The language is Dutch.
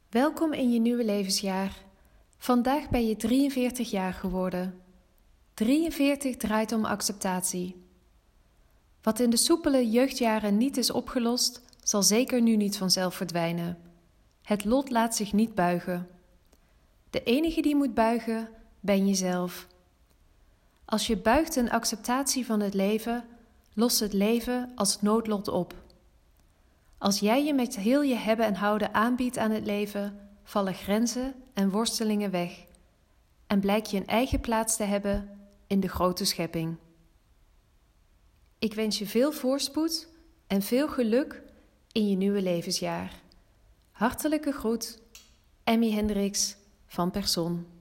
Welkom in je nieuwe levensjaar. Vandaag ben je 43 jaar geworden. 43 draait om acceptatie. Wat in de soepele jeugdjaren niet is opgelost, zal zeker nu niet vanzelf verdwijnen. Het lot laat zich niet buigen. De enige die moet buigen, ben jezelf. Als je buigt in acceptatie van het leven, lost het leven als noodlot op. Als jij je met heel je hebben en houden aanbiedt aan het leven, vallen grenzen en worstelingen weg en blijk je een eigen plaats te hebben in de grote schepping. Ik wens je veel voorspoed en veel geluk in je nieuwe levensjaar. Hartelijke groet, Emmy Hendricks van Person.